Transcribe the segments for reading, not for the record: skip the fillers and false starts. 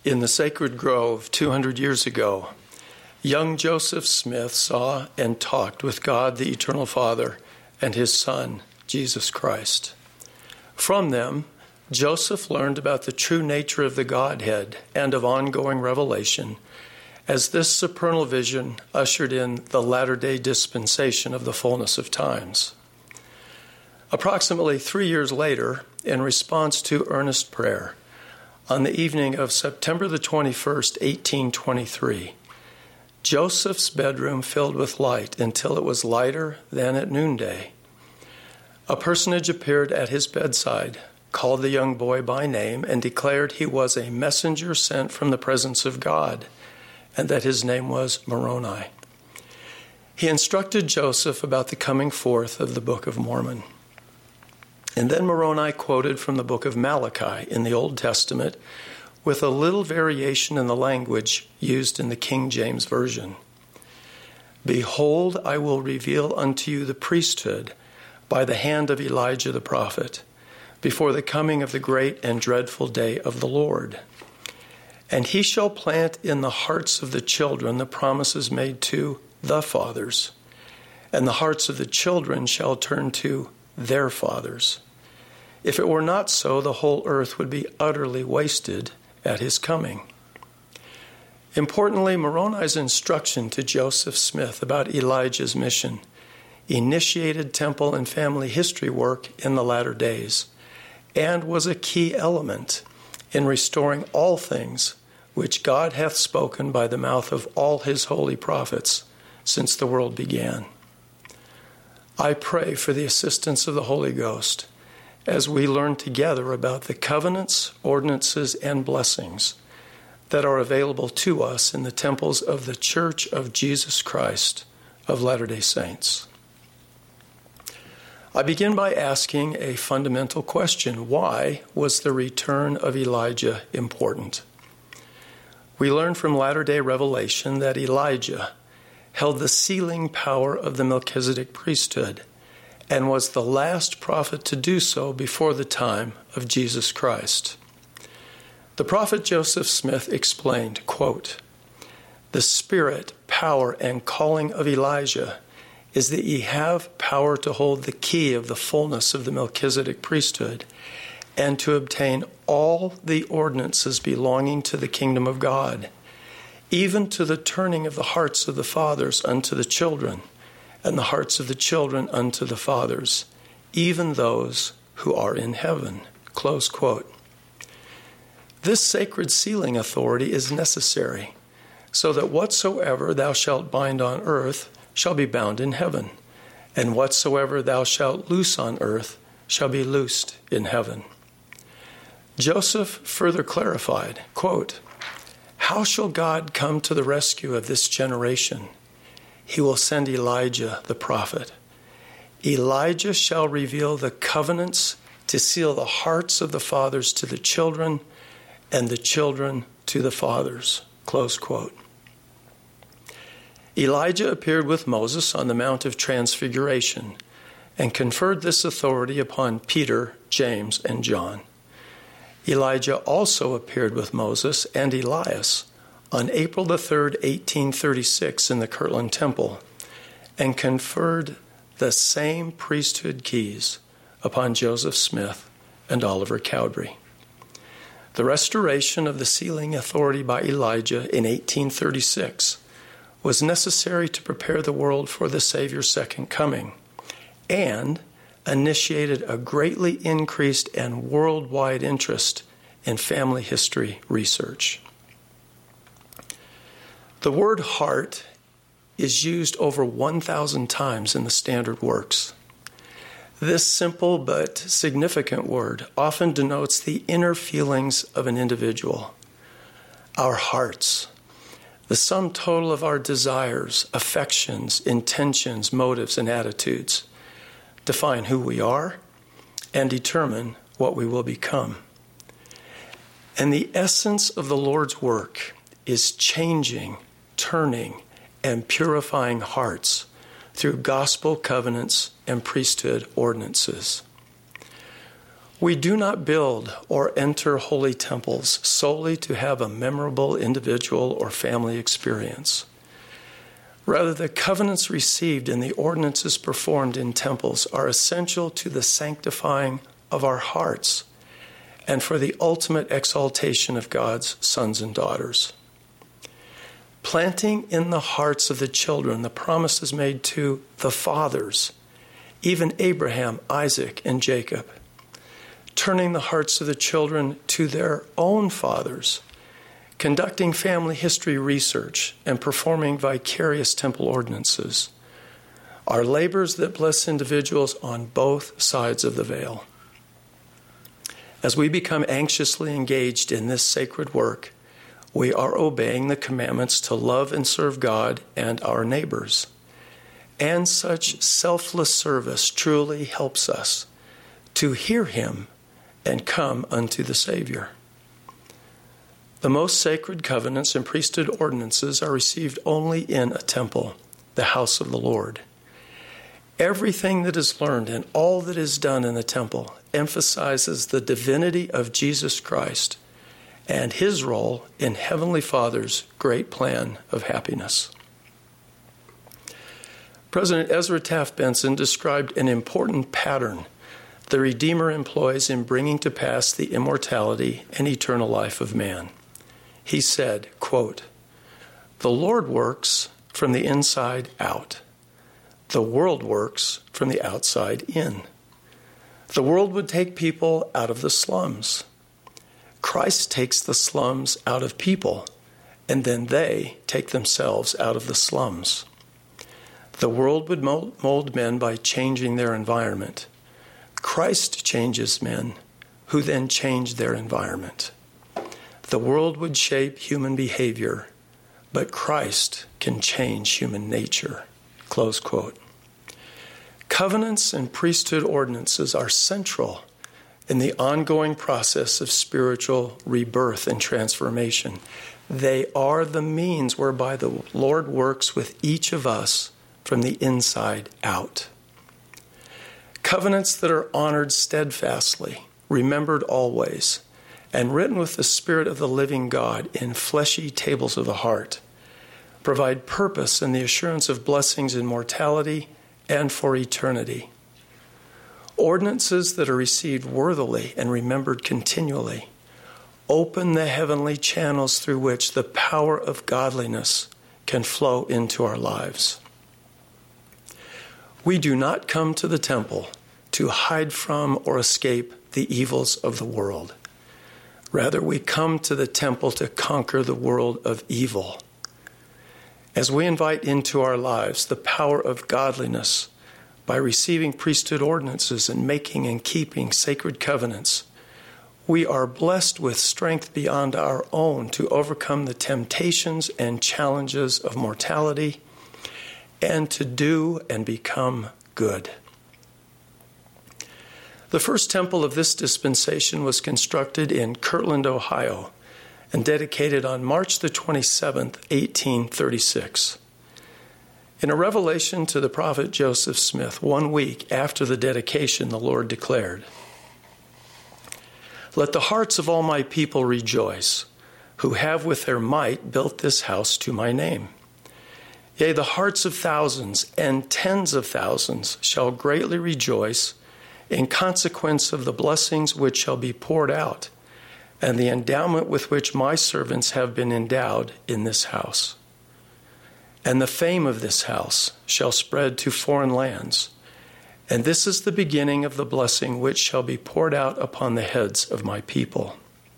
In the sacred grove 200 years ago, young Joseph Smith saw and talked with God, the Eternal Father, and his Son, Jesus Christ. From them, Joseph learned about the true nature of the Godhead and of ongoing revelation, as this supernal vision ushered in the latter-day dispensation of the fullness of times. Approximately 3 years later, in response to earnest prayer, on the evening of September the 21st, 1823, Joseph's bedroom filled with light until it was lighter than at noonday. A personage appeared at his bedside, called the young boy by name, and declared he was a messenger sent from the presence of God, and that his name was Moroni. He instructed Joseph about the coming forth of the Book of Mormon. And then Moroni quoted from the book of Malachi in the Old Testament with a little variation in the language used in the King James Version. "Behold, I will reveal unto you the priesthood by the hand of Elijah the prophet, before the coming of the great and dreadful day of the Lord. And he shall plant in the hearts of the children the promises made to the fathers, and the hearts of the children shall turn to their fathers. If it were not so, the whole earth would be utterly wasted at his coming." Importantly, Moroni's instruction to Joseph Smith about Elijah's mission initiated temple and family history work in the latter days and was a key element in restoring all things which God hath spoken by the mouth of all his holy prophets since the world began. I pray for the assistance of the Holy Ghost as we learn together about the covenants, ordinances, and blessings that are available to us in the temples of the Church of Jesus Christ of Latter-day Saints. I begin by asking a fundamental question. Why was the return of Elijah important? We learn from latter-day revelation that Elijah held the sealing power of the Melchizedek priesthood and was the last prophet to do so before the time of Jesus Christ. The prophet Joseph Smith explained, quote, "The spirit, power, and calling of Elijah is that ye have power to hold the key of the fullness of the Melchizedek priesthood and to obtain all the ordinances belonging to the kingdom of God, even to the turning of the hearts of the fathers unto the children, and the hearts of the children unto the fathers, even those who are in heaven." Close quote. This sacred sealing authority is necessary, so that whatsoever thou shalt bind on earth shall be bound in heaven, and whatsoever thou shalt loose on earth shall be loosed in heaven. Joseph further clarified, quote, "How shall God come to the rescue of this generation? He will send Elijah the prophet. Elijah shall reveal the covenants to seal the hearts of the fathers to the children and the children to the fathers." Close quote. Elijah appeared with Moses on the Mount of Transfiguration and conferred this authority upon Peter, James, and John. Elijah also appeared with Moses and Elias on April the 3rd, 1836 in the Kirtland Temple and conferred the same priesthood keys upon Joseph Smith and Oliver Cowdery. The restoration of the sealing authority by Elijah in 1836 was necessary to prepare the world for the Savior's second coming and initiated a greatly increased and worldwide interest in family history research. The word heart is used over 1,000 times in the standard works. This simple but significant word often denotes the inner feelings of an individual. Our hearts, the sum total of our desires, affections, intentions, motives, and attitudes, define who we are and determine what we will become. And the essence of the Lord's work is changing, turning, and purifying hearts through gospel covenants and priesthood ordinances. We do not build or enter holy temples solely to have a memorable individual or family experience. Rather, the covenants received and the ordinances performed in temples are essential to the sanctifying of our hearts and for the ultimate exaltation of God's sons and daughters. Planting in the hearts of the children the promises made to the fathers, even Abraham, Isaac, and Jacob. Turning the hearts of the children to their own fathers, conducting family history research, and performing vicarious temple ordinances are labors that bless individuals on both sides of the veil. As we become anxiously engaged in this sacred work, we are obeying the commandments to love and serve God and our neighbors. And such selfless service truly helps us to hear Him and come unto the Savior. The most sacred covenants and priesthood ordinances are received only in a temple, the house of the Lord. Everything that is learned and all that is done in the temple emphasizes the divinity of Jesus Christ and His role in Heavenly Father's great plan of happiness. President Ezra Taft Benson described an important pattern the Redeemer employs in bringing to pass the immortality and eternal life of man. He said, quote, "The Lord works from the inside out. The world works from the outside in. The world would take people out of the slums. Christ takes the slums out of people, and then they take themselves out of the slums. The world would mold men by changing their environment. Christ changes men, who then change their environment. The world would shape human behavior, but Christ can change human nature." Close quote. Covenants and priesthood ordinances are central in the ongoing process of spiritual rebirth and transformation. They are the means whereby the Lord works with each of us from the inside out. Covenants that are honored steadfastly, remembered always, and written with the Spirit of the living God in fleshy tables of the heart, provide purpose and the assurance of blessings in mortality and for eternity. Ordinances that are received worthily and remembered continually open the heavenly channels through which the power of godliness can flow into our lives. We do not come to the temple to hide from or escape the evils of the world. Rather, we come to the temple to conquer the world of evil. As we invite into our lives the power of godliness by receiving priesthood ordinances and making and keeping sacred covenants, we are blessed with strength beyond our own to overcome the temptations and challenges of mortality and to do and become good. The first temple of this dispensation was constructed in Kirtland, Ohio, and dedicated on March the 27th, 1836. In a revelation to the prophet Joseph Smith, 1 week after the dedication, the Lord declared, "Let the hearts of all my people rejoice, who have with their might built this house to my name. Yea, the hearts of thousands and tens of thousands shall greatly rejoice in consequence of the blessings which shall be poured out, and the endowment with which my servants have been endowed in this house. And the fame of this house shall spread to foreign lands, and this is the beginning of the blessing which shall be poured out upon the heads of my people."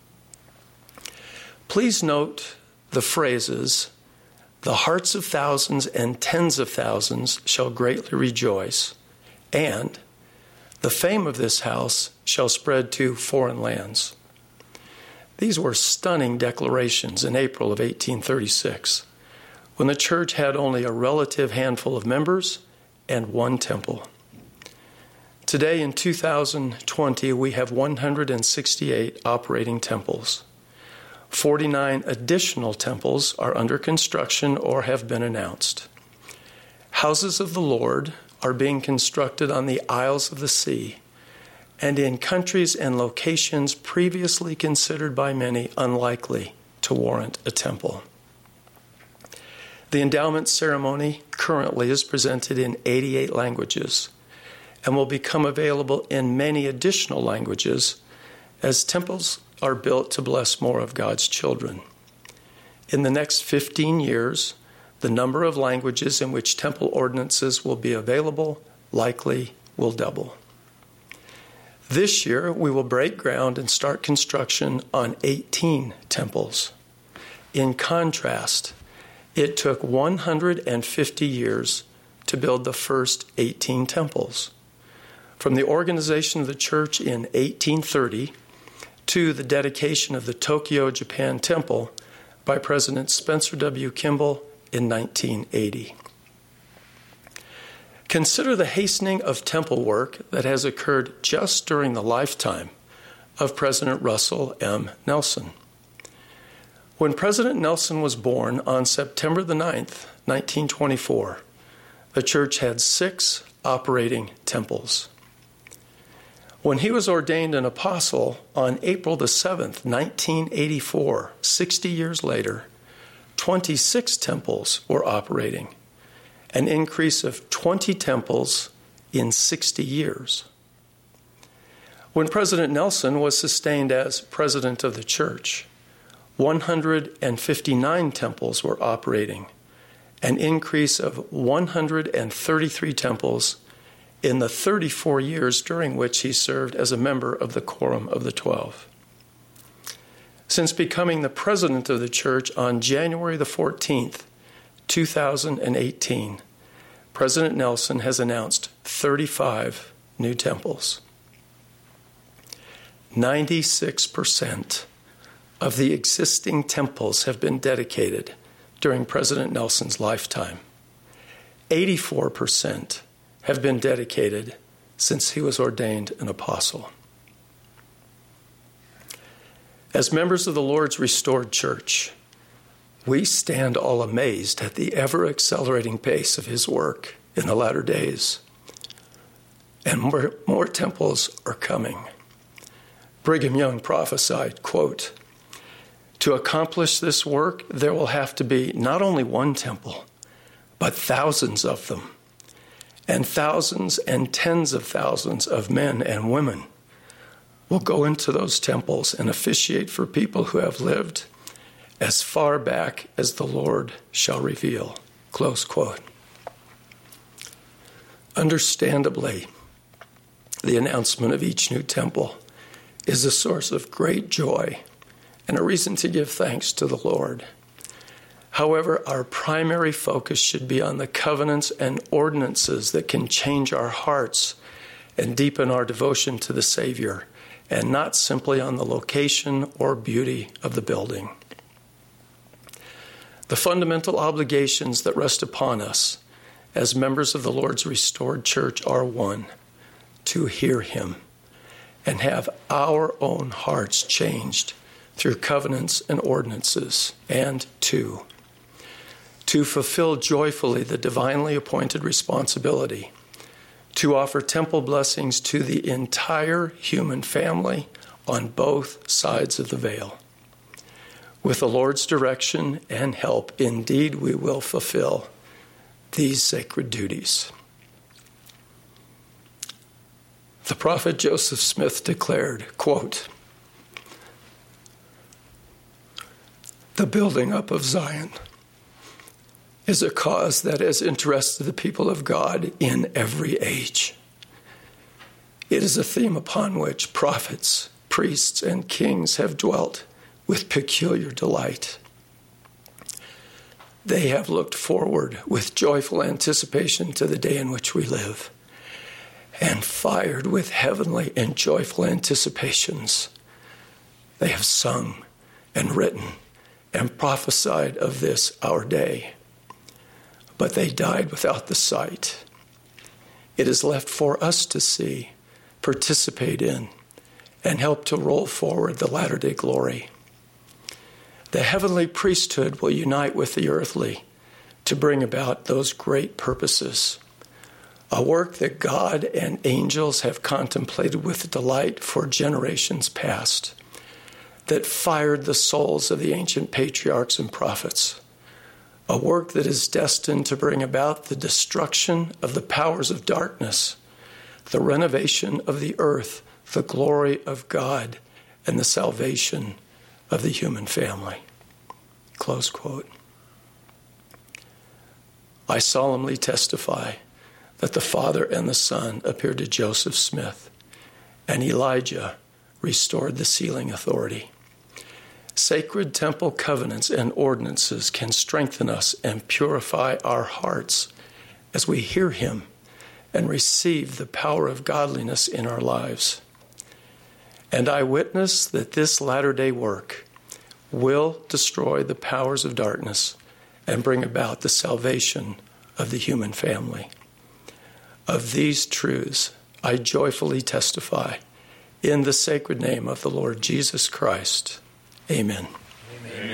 Please note the phrases, "the hearts of thousands and tens of thousands shall greatly rejoice," and "the fame of this house shall spread to foreign lands." These were stunning declarations in April of 1836, when the church had only a relative handful of members and one temple. Today in 2020, we have 168 operating temples. 49 additional temples are under construction or have been announced. Houses of the Lord are being constructed on the Isles of the Sea, and in countries and locations previously considered by many unlikely to warrant a temple. The endowment ceremony currently is presented in 88 languages and will become available in many additional languages as temples are built to bless more of God's children. In the next 15 years, the number of languages in which temple ordinances will be available likely will double. This year, we will break ground and start construction on 18 temples. In contrast, it took 150 years to build the first 18 temples. From the organization of the church in 1830 to the dedication of the Tokyo, Japan temple by President Spencer W. Kimball in 1980. Consider the hastening of temple work that has occurred just during the lifetime of President Russell M. Nelson. When President Nelson was born on September the 9th, 1924, the church had 6 operating temples. When he was ordained an apostle on April the 7th, 1984, 60 years later, 26 temples were operating, an increase of 20 temples in 60 years. When President Nelson was sustained as president of the church, 159 temples were operating, an increase of 133 temples in the 34 years during which he served as a member of the Quorum of the 12. Since becoming the president of the church on January the 14th, 2018, President Nelson has announced 35 new temples. 96% of the existing temples have been dedicated during President Nelson's lifetime. 84% have been dedicated since he was ordained an apostle. As members of the Lord's restored church, we stand all amazed at the ever-accelerating pace of his work in the latter days. And more temples are coming. Brigham Young prophesied, quote, "To accomplish this work, there will have to be not only one temple, but thousands of them, and thousands and tens of thousands of men and women will go into those temples and officiate for people who have lived as far back as the Lord shall reveal." Close quote. Understandably, the announcement of each new temple is a source of great joy and a reason to give thanks to the Lord. However, our primary focus should be on the covenants and ordinances that can change our hearts and deepen our devotion to the Savior, and not simply on the location or beauty of the building. The fundamental obligations that rest upon us as members of the Lord's restored church are, 1, to hear him and have our own hearts changed through covenants and ordinances, and 2, to fulfill joyfully the divinely appointed responsibility to offer temple blessings to the entire human family on both sides of the veil. With the Lord's direction and help, indeed, we will fulfill these sacred duties. The prophet Joseph Smith declared, quote, "The building up of Zion is a cause that has interested the people of God in every age. It is a theme upon which prophets, priests, and kings have dwelt with peculiar delight. They have looked forward with joyful anticipation to the day in which we live, and fired with heavenly and joyful anticipations, they have sung and written and prophesied of this our day. But they died without the sight. It is left for us to see, participate in, and help to roll forward the latter-day glory. The heavenly priesthood will unite with the earthly to bring about those great purposes. a work that God and angels have contemplated with delight for generations past, that fired the souls of the ancient patriarchs and prophets, a work that is destined to bring about the destruction of the powers of darkness, the renovation of the earth, the glory of God, and the salvation of the human family. Close quote. I solemnly testify that the Father and the Son appeared to Joseph Smith, and Elijah restored the sealing authority. Sacred temple covenants and ordinances can strengthen us and purify our hearts as we hear him and receive the power of godliness in our lives. And I witness that this latter-day work will destroy the powers of darkness and bring about the salvation of the human family. Of these truths, I joyfully testify in the sacred name of the Lord Jesus Christ. Amen. Amen.